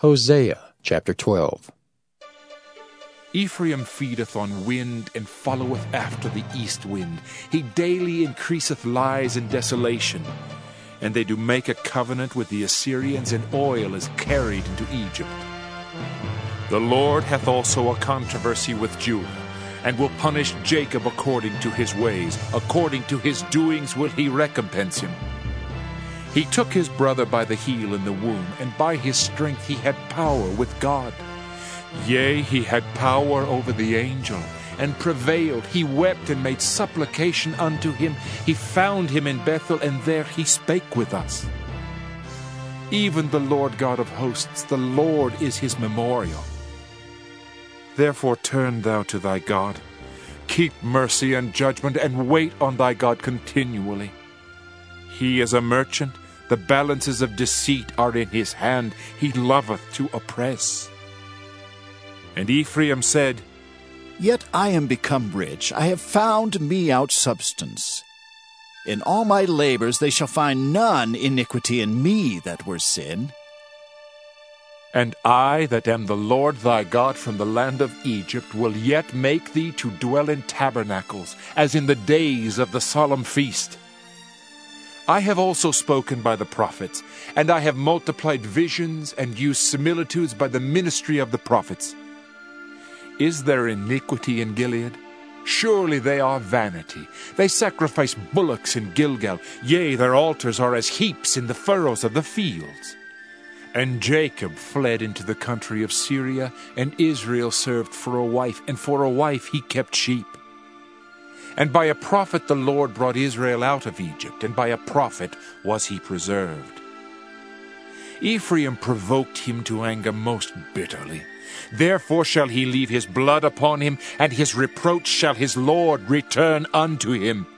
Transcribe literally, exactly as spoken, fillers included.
Hosea chapter twelve. Ephraim feedeth on wind, and followeth after the east wind. He daily increaseth lies and desolation. And they do make a covenant with the Assyrians, and oil is carried into Egypt. The Lord hath also a controversy with Judah, and will punish Jacob according to his ways. According to his doings will he recompense him. He took his brother by the heel in the womb, and by his strength he had power with God. Yea, he had power over the angel, and prevailed. He wept and made supplication unto him. He found him in Bethel, and there he spake with us. Even the Lord God of hosts, the Lord is his memorial. Therefore turn thou to thy God. Keep mercy and judgment, and wait on thy God continually. He is a merchant. The balances of deceit are in his hand. He loveth to oppress. And Ephraim said, Yet I am become rich. I have found me out substance. In all my labors they shall find none iniquity in me that were sin. And I, that am the Lord thy God from the land of Egypt, will yet make thee to dwell in tabernacles, as in the days of the solemn feast. I have also spoken by the prophets, and I have multiplied visions and used similitudes by the ministry of the prophets. Is there iniquity in Gilead? Surely they are vanity. They sacrifice bullocks in Gilgal. Yea, their altars are as heaps in the furrows of the fields. And Jacob fled into the country of Syria, and Israel served for a wife, and for a wife he kept sheep. And by a prophet the Lord brought Israel out of Egypt, and by a prophet was he preserved. Ephraim provoked him to anger most bitterly. Therefore shall he leave his blood upon him, and his reproach shall his Lord return unto him.